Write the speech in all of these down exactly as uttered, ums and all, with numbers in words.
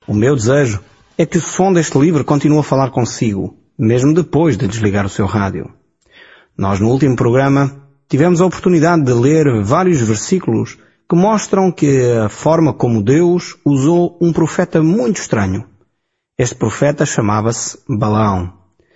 O meu desejo é que o som deste livro continue a falar consigo, mesmo depois de desligar o seu rádio. Nós, no último programa, tivemos a oportunidade de ler vários versículos que mostram que a forma como Deus usou um profeta muito estranho. Este profeta chamava-se Balaão.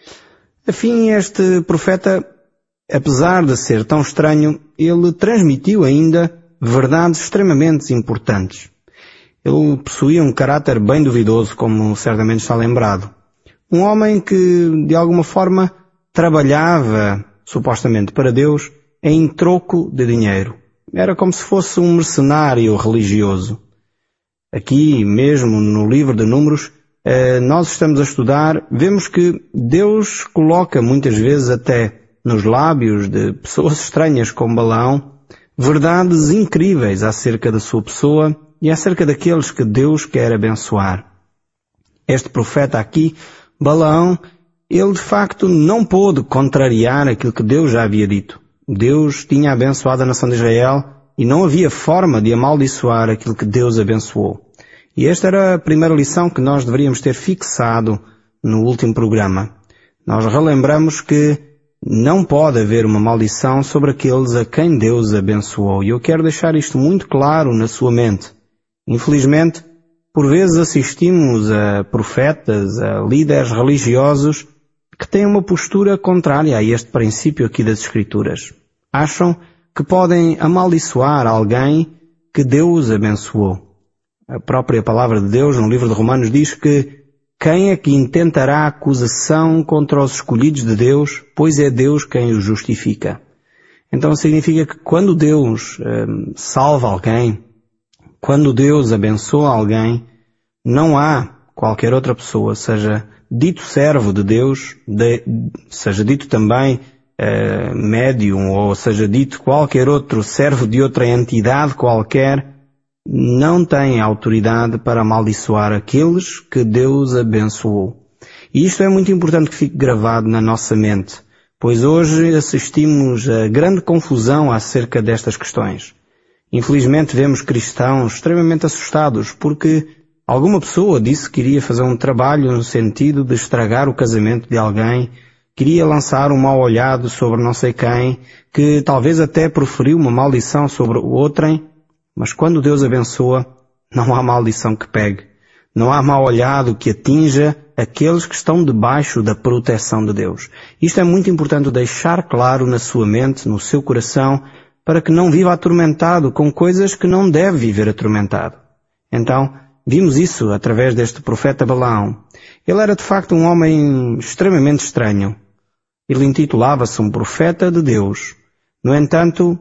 Afim, este profeta, apesar de ser tão estranho, ele transmitiu ainda verdades extremamente importantes. Ele possuía um caráter bem duvidoso, como certamente está lembrado. Um homem que, de alguma forma, trabalhava, supostamente para Deus, em troco de dinheiro. Era como se fosse um mercenário religioso. Aqui mesmo no livro de Números, nós estamos a estudar, vemos que Deus coloca muitas vezes até nos lábios de pessoas estranhas como Balaão, verdades incríveis acerca da sua pessoa e acerca daqueles que Deus quer abençoar. Este profeta aqui, Balaão, ele de facto não pôde contrariar aquilo que Deus já havia dito. Deus tinha abençoado a nação de Israel e não havia forma de amaldiçoar aquilo que Deus abençoou. E esta era a primeira lição que nós deveríamos ter fixado no último programa. Nós relembramos que não pode haver uma maldição sobre aqueles a quem Deus abençoou. E eu quero deixar isto muito claro na sua mente. Infelizmente, por vezes assistimos a profetas, a líderes religiosos que têm uma postura contrária a este princípio aqui das Escrituras. Acham que podem amaldiçoar alguém que Deus abençoou. A própria palavra de Deus, no livro de Romanos, diz que quem é que intentará acusação contra os escolhidos de Deus, pois é Deus quem os justifica. Então significa que quando Deus hum, salva alguém, quando Deus abençoa alguém, não há qualquer outra pessoa, seja dito servo de Deus, de, seja dito também uh, médium, ou seja dito qualquer outro servo de outra entidade qualquer, não tem autoridade para amaldiçoar aqueles que Deus abençoou. E isto é muito importante que fique gravado na nossa mente, pois hoje assistimos a grande confusão acerca destas questões. Infelizmente vemos cristãos extremamente assustados porque alguma pessoa disse que iria fazer um trabalho no sentido de estragar o casamento de alguém, queria lançar um mau olhado sobre não sei quem, que talvez até proferiu uma maldição sobre o outrem, mas quando Deus abençoa, não há maldição que pegue. Não há mau olhado que atinja aqueles que estão debaixo da proteção de Deus. Isto é muito importante deixar claro na sua mente, no seu coração, para que não viva atormentado com coisas que não deve viver atormentado. Então, vimos isso através deste profeta Balaão. Ele era de facto um homem extremamente estranho. Ele intitulava-se um profeta de Deus. No entanto,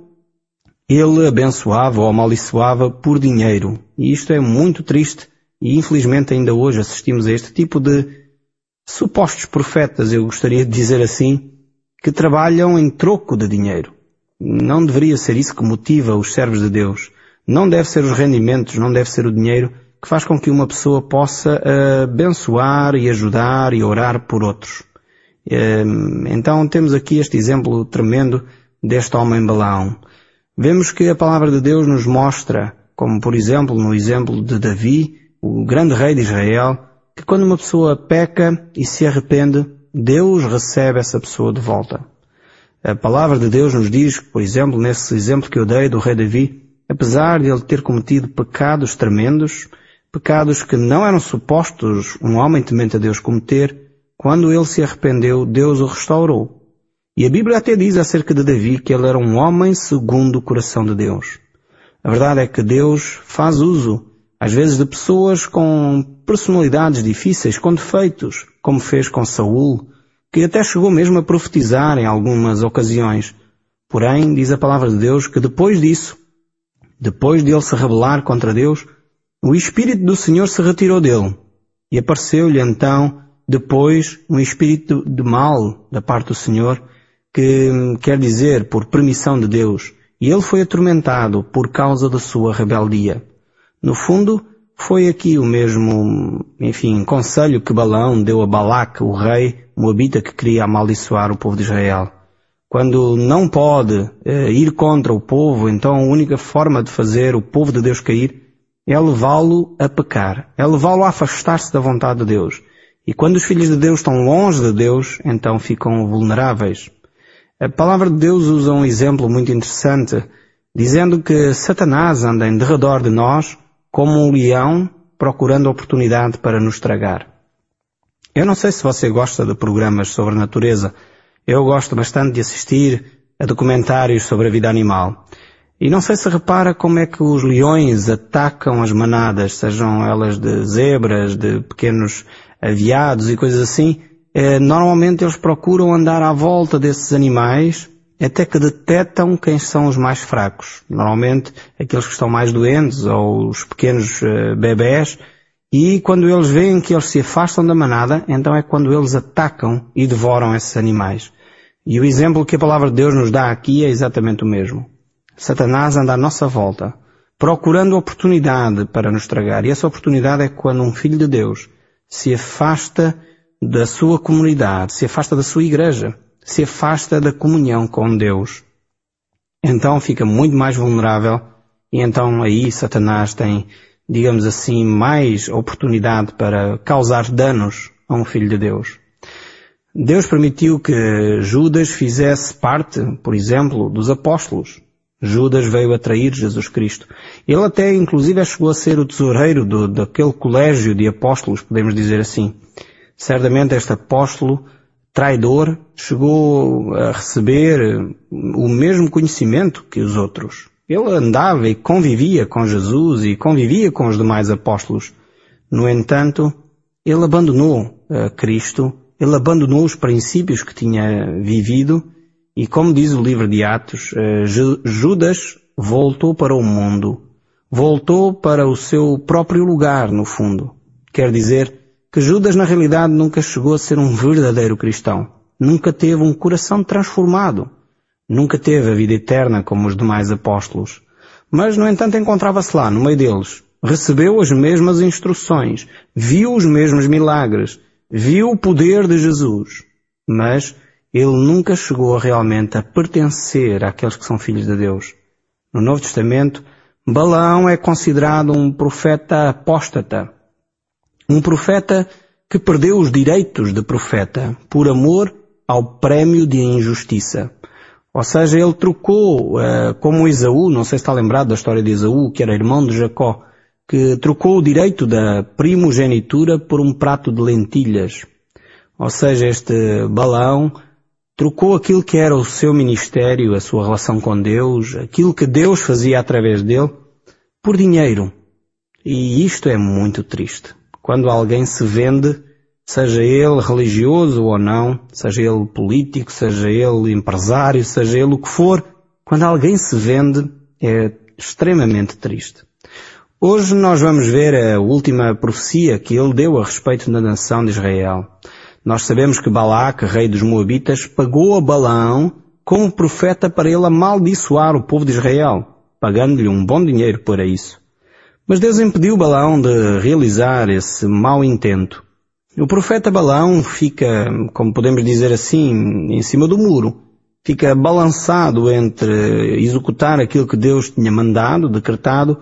ele abençoava ou amaldiçoava por dinheiro. E isto é muito triste e infelizmente ainda hoje assistimos a este tipo de supostos profetas, eu gostaria de dizer assim, que trabalham em troco de dinheiro. Não deveria ser isso que motiva os servos de Deus. Não deve ser os rendimentos, não deve ser o dinheiro que faz com que uma pessoa possa abençoar e ajudar e orar por outros. Então temos aqui este exemplo tremendo deste homem Balaão. Vemos que a palavra de Deus nos mostra, como por exemplo no exemplo de Davi, o grande rei de Israel, que quando uma pessoa peca e se arrepende, Deus recebe essa pessoa de volta. A palavra de Deus nos diz, por exemplo, nesse exemplo que eu dei do rei Davi, apesar de ele ter cometido pecados tremendos, pecados que não eram supostos um homem temente a Deus cometer, quando ele se arrependeu, Deus o restaurou. E a Bíblia até diz acerca de Davi que ele era um homem segundo o coração de Deus. A verdade é que Deus faz uso, às vezes, de pessoas com personalidades difíceis, com defeitos, como fez com Saul, que até chegou mesmo a profetizar em algumas ocasiões. Porém, diz a palavra de Deus que depois disso, depois de ele se rebelar contra Deus, o Espírito do Senhor se retirou dele. E apareceu-lhe então, depois, um espírito de mal da parte do Senhor, que quer dizer, por permissão de Deus. E ele foi atormentado por causa da sua rebeldia. No fundo, foi aqui o mesmo, enfim, conselho que Balaão deu a Balaque, o rei moabita que queria amaldiçoar o povo de Israel. Quando não pode eh, ir contra o povo, então a única forma de fazer o povo de Deus cair é levá-lo a pecar, é levá-lo a afastar-se da vontade de Deus. E quando os filhos de Deus estão longe de Deus, então ficam vulneráveis. A palavra de Deus usa um exemplo muito interessante, dizendo que Satanás anda em derredor de nós como um leão procurando oportunidade para nos tragar. Eu não sei se você gosta de programas sobre a natureza. Eu gosto bastante de assistir a documentários sobre a vida animal. E não sei se repara como é que os leões atacam as manadas, sejam elas de zebras, de pequenos veados e coisas assim. Eh, normalmente eles procuram andar à volta desses animais até que detectam quem são os mais fracos. Normalmente aqueles que estão mais doentes ou os pequenos uh, bebés. E quando eles veem que eles se afastam da manada, então é quando eles atacam e devoram esses animais. E o exemplo que a palavra de Deus nos dá aqui é exatamente o mesmo. Satanás anda à nossa volta, procurando oportunidade para nos tragar. E essa oportunidade é quando um filho de Deus se afasta da sua comunidade, se afasta da sua igreja, se afasta da comunhão com Deus. Então fica muito mais vulnerável e então aí Satanás tem, digamos assim, mais oportunidade para causar danos a um filho de Deus. Deus permitiu que Judas fizesse parte, por exemplo, dos apóstolos. Judas veio a trair Jesus Cristo. Ele até, inclusive, chegou a ser o tesoureiro do, daquele colégio de apóstolos, podemos dizer assim. Certamente este apóstolo traidor chegou a receber o mesmo conhecimento que os outros. Ele andava e convivia com Jesus e convivia com os demais apóstolos. No entanto, ele abandonou a Cristo, ele abandonou os princípios que tinha vivido e, como diz o livro de Atos, Judas voltou para o mundo, voltou para o seu próprio lugar, no fundo. Quer dizer que Judas, na realidade, nunca chegou a ser um verdadeiro cristão. Nunca teve um coração transformado. Nunca teve a vida eterna como os demais apóstolos. Mas, no entanto, encontrava-se lá, no meio deles. Recebeu as mesmas instruções. Viu os mesmos milagres. Viu o poder de Jesus. Mas ele nunca chegou realmente a pertencer àqueles que são filhos de Deus. No Novo Testamento, Balaão é considerado um profeta apóstata. Um profeta que perdeu os direitos de profeta por amor ao prémio de injustiça. Ou seja, ele trocou, uh, como Esaú, não sei se está lembrado da história de Esaú, que era irmão de Jacó, que trocou o direito da primogenitura por um prato de lentilhas. Ou seja, este Balaão trocou aquilo que era o seu ministério, a sua relação com Deus, aquilo que Deus fazia através dele, por dinheiro. E isto é muito triste. Quando alguém se vende, seja ele religioso ou não, seja ele político, seja ele empresário, seja ele o que for, quando alguém se vende, é extremamente triste. Hoje nós vamos ver a última profecia que ele deu a respeito da nação de Israel. Nós sabemos que Balaque, rei dos Moabitas, pagou a Balaão como profeta para ele amaldiçoar o povo de Israel, pagando-lhe um bom dinheiro para isso. Mas Deus impediu Balaão de realizar esse mau intento. O profeta Balaão fica, como podemos dizer assim, em cima do muro. Fica balançado entre executar aquilo que Deus tinha mandado, decretado,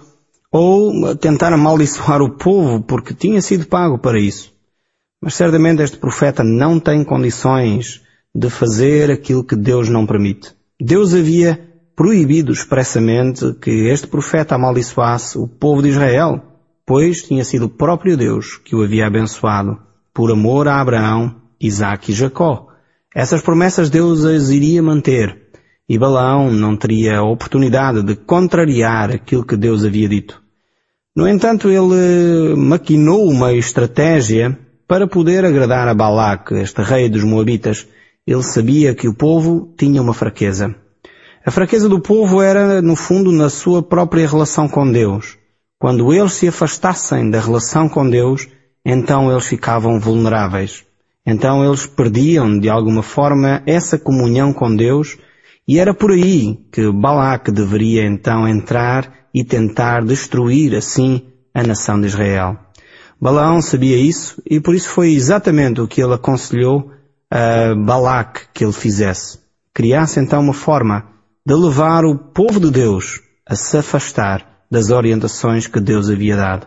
ou tentar amaldiçoar o povo porque tinha sido pago para isso. Mas certamente este profeta não tem condições de fazer aquilo que Deus não permite. Deus havia proibido expressamente que este profeta amaldiçoasse o povo de Israel, pois tinha sido o próprio Deus que o havia abençoado por amor a Abraão, Isaque e Jacó. Essas promessas Deus as iria manter e Balaão não teria a oportunidade de contrariar aquilo que Deus havia dito. No entanto, ele maquinou uma estratégia para poder agradar a Balaque, este rei dos Moabitas. Ele sabia que o povo tinha uma fraqueza. A fraqueza do povo era, no fundo, na sua própria relação com Deus. Quando eles se afastassem da relação com Deus, então eles ficavam vulneráveis. Então eles perdiam, de alguma forma, essa comunhão com Deus, e era por aí que Balaque deveria então entrar e tentar destruir, assim, a nação de Israel. Balaão sabia isso, e por isso foi exatamente o que ele aconselhou a Balaque que ele fizesse. Criasse então uma forma de levar o povo de Deus a se afastar das orientações que Deus havia dado.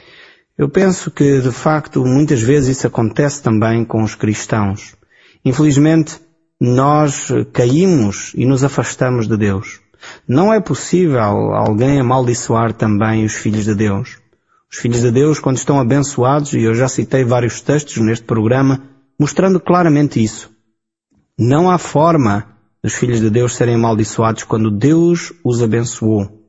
Eu penso que, de facto, muitas vezes isso acontece também com os cristãos. Infelizmente, nós caímos e nos afastamos de Deus. Não é possível alguém amaldiçoar também os filhos de Deus. Os filhos de Deus, quando estão abençoados, e eu já citei vários textos neste programa, mostrando claramente isso. Não há forma dos filhos de Deus serem amaldiçoados quando Deus os abençoou.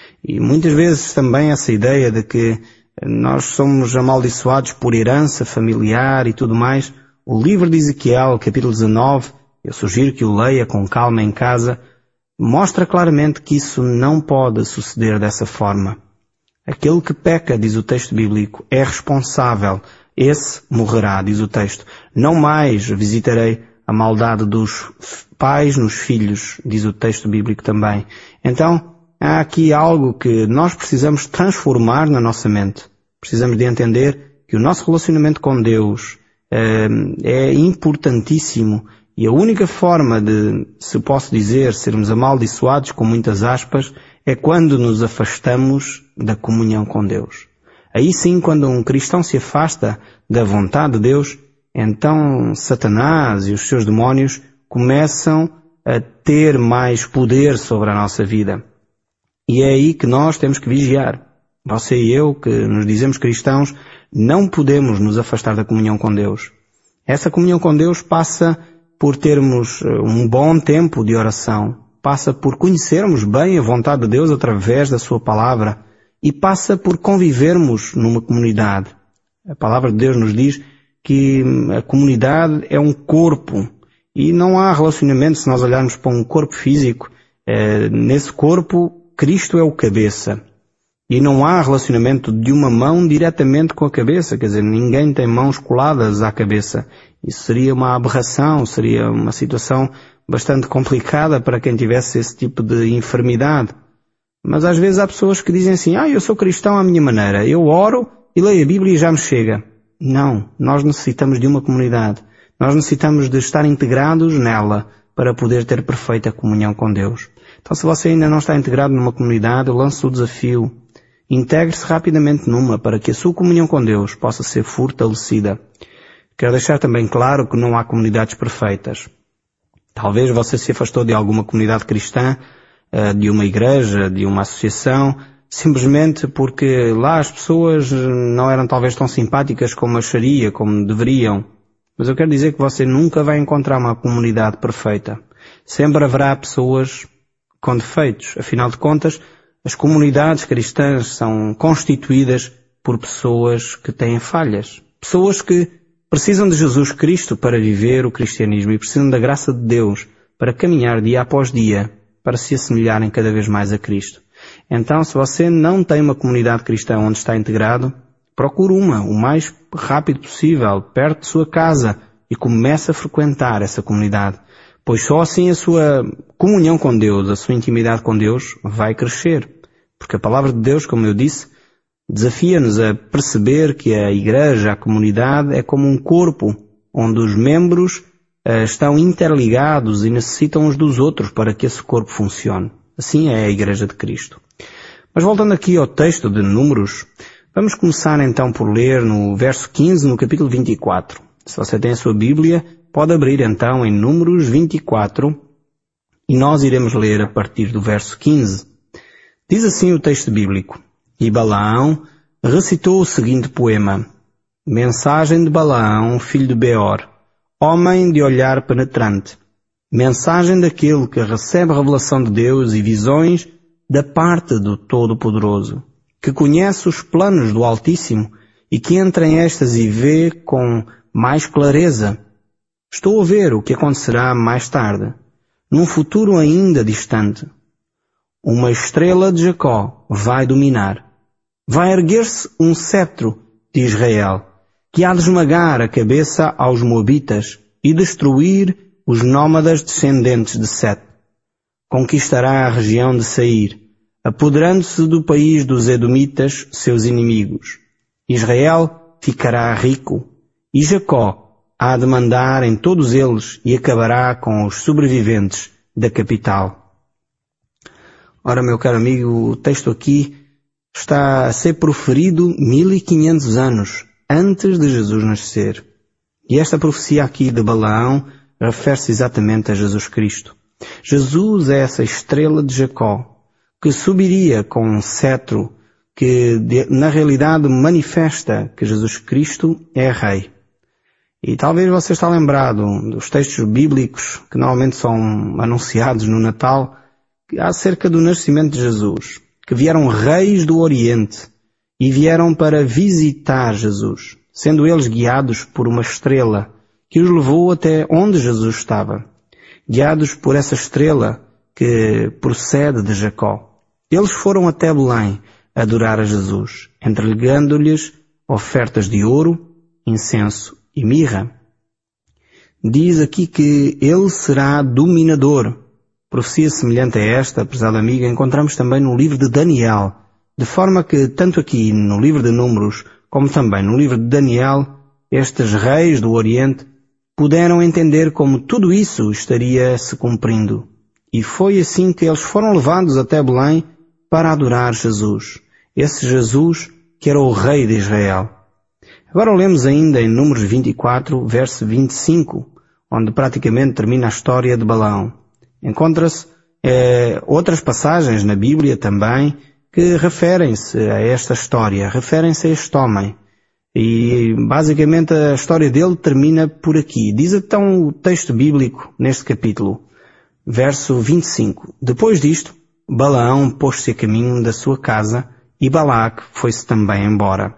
E muitas vezes também essa ideia de que nós somos amaldiçoados por herança familiar e tudo mais. O livro de Ezequiel, capítulo dezanove, eu sugiro que o leia com calma em casa, mostra claramente que isso não pode suceder dessa forma. Aquele que peca, diz o texto bíblico, é responsável. Esse morrerá, diz o texto. Não mais visitarei a maldade dos pais nos filhos, diz o texto bíblico também. Então, há aqui algo que nós precisamos transformar na nossa mente. Precisamos de entender que o nosso relacionamento com Deus é, é importantíssimo e a única forma de, se posso dizer, sermos amaldiçoados, com muitas aspas, é quando nos afastamos da comunhão com Deus. Aí sim, quando um cristão se afasta da vontade de Deus, então Satanás e os seus demónios começam a ter mais poder sobre a nossa vida. E é aí que nós temos que vigiar. Você e eu, que nos dizemos cristãos, não podemos nos afastar da comunhão com Deus. Essa comunhão com Deus passa por termos um bom tempo de oração, passa por conhecermos bem a vontade de Deus através da sua palavra e passa por convivermos numa comunidade. A palavra de Deus nos diz que a comunidade é um corpo e não há relacionamento se nós olharmos para um corpo físico. É, nesse corpo, Cristo é o cabeça. E não há relacionamento de uma mão diretamente com a cabeça, quer dizer, ninguém tem mãos coladas à cabeça. Isso seria uma aberração, seria uma situação bastante complicada para quem tivesse esse tipo de enfermidade. Mas às vezes há pessoas que dizem assim, ah, eu sou cristão à minha maneira, eu oro e leio a Bíblia e já me chega. Não, nós necessitamos de uma comunidade. Nós necessitamos de estar integrados nela para poder ter perfeita comunhão com Deus. Então se você ainda não está integrado numa comunidade, eu lanço o desafio. Integre-se rapidamente numa para que a sua comunhão com Deus possa ser fortalecida. Quero deixar também claro que não há comunidades perfeitas. Talvez você se afastou de alguma comunidade cristã, de uma igreja, de uma associação, simplesmente porque lá as pessoas não eram talvez tão simpáticas como acharia, como deveriam. Mas eu quero dizer que você nunca vai encontrar uma comunidade perfeita. Sempre haverá pessoas com defeitos. Afinal de contas, as comunidades cristãs são constituídas por pessoas que têm falhas. Pessoas que precisam de Jesus Cristo para viver o cristianismo e precisam da graça de Deus para caminhar dia após dia, para se assemelharem cada vez mais a Cristo. Então, se você não tem uma comunidade cristã onde está integrado, procure uma, o mais rápido possível, perto de sua casa, e comece a frequentar essa comunidade. Pois só assim a sua comunhão com Deus, a sua intimidade com Deus vai crescer. Porque a palavra de Deus, como eu disse, desafia-nos a perceber que a igreja, a comunidade, é como um corpo onde os membros uh, estão interligados e necessitam uns dos outros para que esse corpo funcione. Assim é a Igreja de Cristo. Mas voltando aqui ao texto de Números, vamos começar então por ler no verso quinze, no capítulo vinte e quatro. Se você tem a sua Bíblia, pode abrir então em Números vinte e quatro e nós iremos ler a partir do verso quinze. Diz assim o texto bíblico: E Balaão recitou o seguinte poema: Mensagem de Balaão, filho de Beor, homem de olhar penetrante. Mensagem daquele que recebe revelação de Deus e visões da parte do Todo-Poderoso, que conhece os planos do Altíssimo e que entra em êxtase e vê com mais clareza. Estou a ver o que acontecerá mais tarde, num futuro ainda distante. Uma estrela de Jacó vai dominar. Vai erguer-se um cetro de Israel, que há de esmagar a cabeça aos moabitas e destruir os nómadas descendentes de Set. Conquistará a região de Seir, apoderando-se do país dos edomitas, seus inimigos. Israel ficará rico, e Jacó há de mandar em todos eles e acabará com os sobreviventes da capital. Ora, meu caro amigo, o texto aqui está a ser proferido mil e quinhentos anos antes de Jesus nascer. E esta profecia aqui de Balaão refere-se exatamente a Jesus Cristo. Jesus é essa estrela de Jacó, que subiria com um cetro que na realidade manifesta que Jesus Cristo é Rei. E talvez você está lembrado dos textos bíblicos que normalmente são anunciados no Natal acerca do nascimento de Jesus, que vieram reis do Oriente e vieram para visitar Jesus, sendo eles guiados por uma estrela que os levou até onde Jesus estava, guiados por essa estrela que procede de Jacó. Eles foram até Belém adorar a Jesus, entregando-lhes ofertas de ouro, incenso e mirra. Diz aqui que ele será dominador. Profecia semelhante a esta, prezada amiga, encontramos também no livro de Daniel, de forma que tanto aqui no livro de Números como também no livro de Daniel, estes reis do Oriente puderam entender como tudo isso estaria se cumprindo. E foi assim que eles foram levados até Belém para adorar Jesus. Esse Jesus que era o Rei de Israel. Agora lemos ainda em Números vinte e quatro, verso vinte e cinco, onde praticamente termina a história de Balaão. Encontra-se eh, outras passagens na Bíblia também que referem-se a esta história, referem-se a este homem. E basicamente a história dele termina por aqui. Diz então o texto bíblico neste capítulo, verso vinte e cinco. Depois disto, Balaão pôs-se a caminho da sua casa e Balaque foi-se também embora.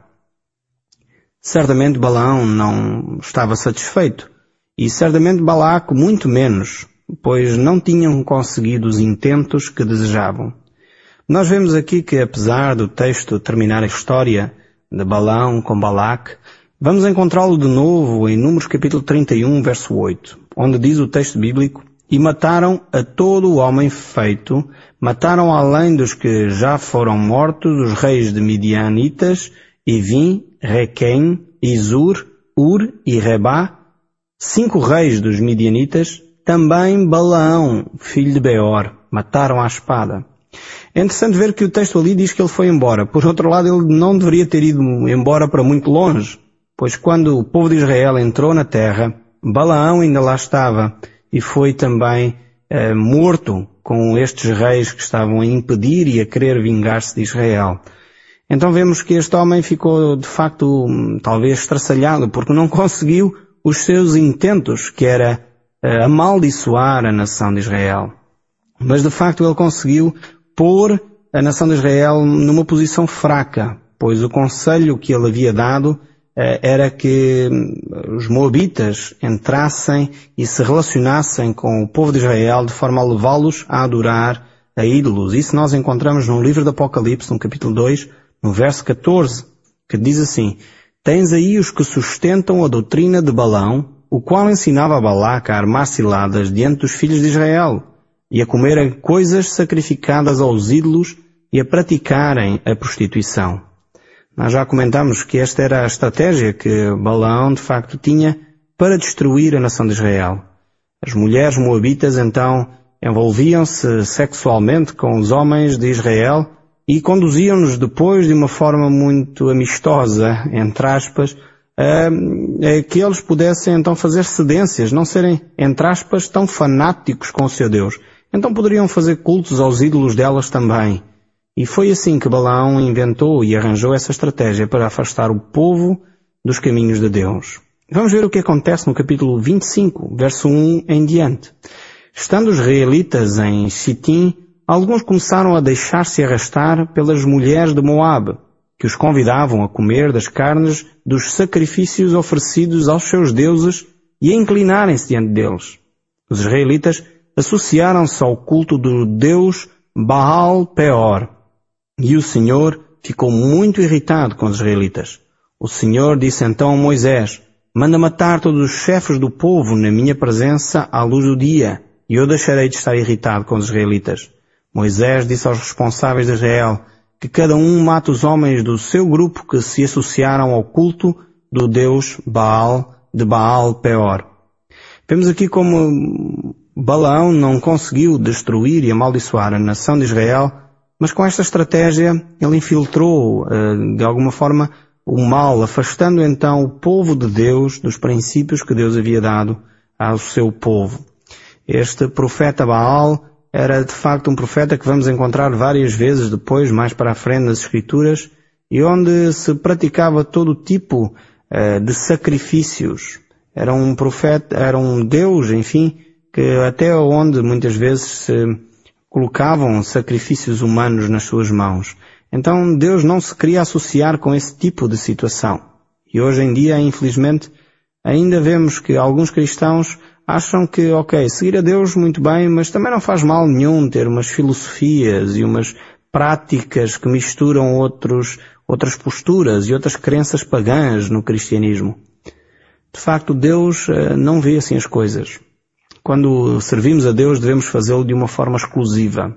Certamente Balaão não estava satisfeito e certamente Balaque muito menos, pois não tinham conseguido os intentos que desejavam. Nós vemos aqui que apesar do texto terminar a história de Balaão com Balaque, vamos encontrá-lo de novo em Números capítulo trinta e um, verso oito, onde diz o texto bíblico: e mataram a todo o homem feito, mataram além dos que já foram mortos os reis de Midianitas, Evim, Requém, Izur, Ur e Rebá, cinco reis dos Midianitas, também Balaão, filho de Beor, mataram à espada. É interessante ver que o texto ali diz que ele foi embora. Por outro lado, ele não deveria ter ido embora para muito longe, pois quando o povo de Israel entrou na terra, Balaão ainda lá estava e foi também eh, morto com estes reis que estavam a impedir e a querer vingar-se de Israel. Então vemos que este homem ficou de facto talvez estraçalhado porque não conseguiu os seus intentos, que era eh, amaldiçoar a nação de Israel. Mas de facto ele conseguiu pôr a nação de Israel numa posição fraca, pois o conselho que ele havia dado eh, era que os moabitas entrassem e se relacionassem com o povo de Israel de forma a levá-los a adorar a ídolos. Isso nós encontramos no livro do Apocalipse, no capítulo dois, no verso catorze, que diz assim: tens aí os que sustentam a doutrina de Balaão, o qual ensinava a Balaque a armar ciladas diante dos filhos de Israel, e a comerem coisas sacrificadas aos ídolos e a praticarem a prostituição. Nós já comentámos que esta era a estratégia que Balaão de facto tinha para destruir a nação de Israel. As mulheres moabitas então envolviam-se sexualmente com os homens de Israel e conduziam-nos depois de uma forma muito amistosa, entre aspas, a, a que eles pudessem então fazer cedências, não serem, entre aspas, tão fanáticos com o seu Deus. Então poderiam fazer cultos aos ídolos delas também. E foi assim que Balaão inventou e arranjou essa estratégia para afastar o povo dos caminhos de Deus. Vamos ver o que acontece no capítulo vinte e cinco, verso um em diante. Estando os israelitas em Sitim, alguns começaram a deixar-se arrastar pelas mulheres de Moabe, que os convidavam a comer das carnes dos sacrifícios oferecidos aos seus deuses e a inclinarem-se diante deles. Os israelitas associaram-se ao culto do deus Baal Peor, e o Senhor ficou muito irritado com os israelitas. O Senhor disse então a Moisés: manda matar todos os chefes do povo na minha presença à luz do dia, e eu deixarei de estar irritado com os israelitas. Moisés disse aos responsáveis de Israel que cada um mate os homens do seu grupo que se associaram ao culto do deus Baal, de Baal Peor. Vemos aqui como Balaão não conseguiu destruir e amaldiçoar a nação de Israel Mas com esta estratégia, ele infiltrou, de alguma forma, o mal, afastando então o povo de Deus dos princípios que Deus havia dado ao seu povo. Este profeta Baal era de facto um profeta que vamos encontrar várias vezes depois, mais para a frente nas Escrituras, e onde se praticava todo tipo uh, de sacrifícios. Era um profeta, era um Deus, enfim, que até onde muitas vezes se colocavam sacrifícios humanos nas suas mãos. Então Deus não se queria associar com esse tipo de situação. E hoje em dia, infelizmente, ainda vemos que alguns cristãos acham que, ok, seguir a Deus muito bem, mas também não faz mal nenhum ter umas filosofias e umas práticas que misturam outros, outras posturas e outras crenças pagãs no cristianismo. De facto, Deus uh, não vê assim as coisas. Quando servimos a Deus, devemos fazê-lo de uma forma exclusiva.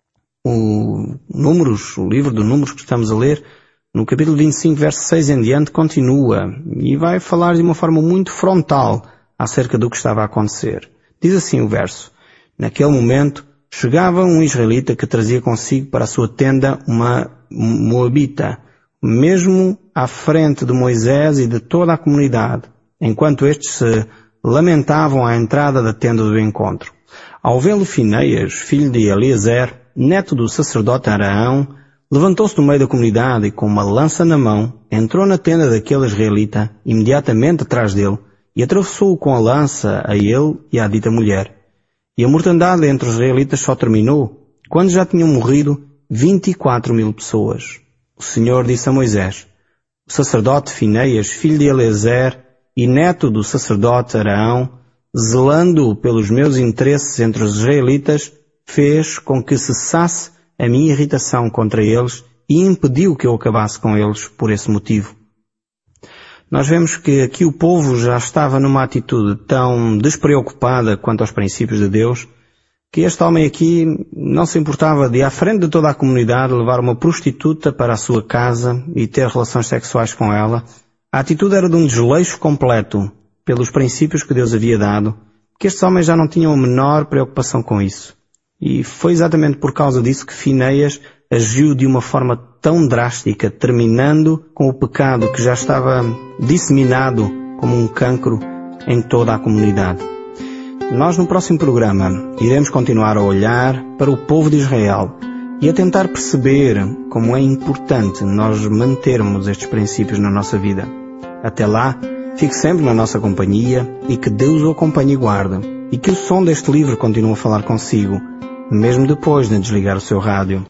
O Números, o livro de Números que estamos a ler, no capítulo vinte e cinco, verso seis em diante, continua e vai falar de uma forma muito frontal acerca do que estava a acontecer. Diz assim o verso: naquele momento, chegava um israelita que trazia consigo para a sua tenda uma moabita, mesmo à frente de Moisés e de toda a comunidade, enquanto estes se lamentavam à entrada da tenda do encontro. Ao vê-lo, Finéias, filho de Eliezer, neto do sacerdote Araão, levantou-se no meio da comunidade e com uma lança na mão, entrou na tenda daquele israelita, imediatamente atrás dele, e atravessou-o com a lança a ele e à dita mulher. E a mortandade entre os israelitas só terminou quando já tinham morrido vinte e quatro mil pessoas. O Senhor disse a Moisés: o sacerdote Finéias, filho de Eliezer e neto do sacerdote Araão, zelando pelos meus interesses entre os israelitas, fez com que cessasse a minha irritação contra eles e impediu que eu acabasse com eles por esse motivo. Nós vemos que aqui o povo já estava numa atitude tão despreocupada quanto aos princípios de Deus, que este homem aqui não se importava de, à frente de toda a comunidade, levar uma prostituta para a sua casa e ter relações sexuais com ela. A atitude era de um desleixo completo pelos princípios que Deus havia dado, que estes homens já não tinham a menor preocupação com isso. E foi exatamente por causa disso que Finéias agiu de uma forma tão drástica, terminando com o pecado que já estava disseminado como um cancro em toda a comunidade. Nós, no próximo programa, iremos continuar a olhar para o povo de Israel e a tentar perceber como é importante nós mantermos estes princípios na nossa vida. Até lá, fique sempre na nossa companhia e que Deus o acompanhe e guarde, e que o som deste livro continue a falar consigo, mesmo depois de desligar o seu rádio.